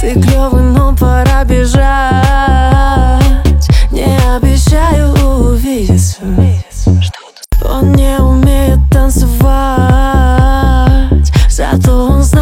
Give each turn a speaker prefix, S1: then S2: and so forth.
S1: Ты клёвый, но пора бежать. Не обещаю увидеться. Он не умеет танцевать, зато он знает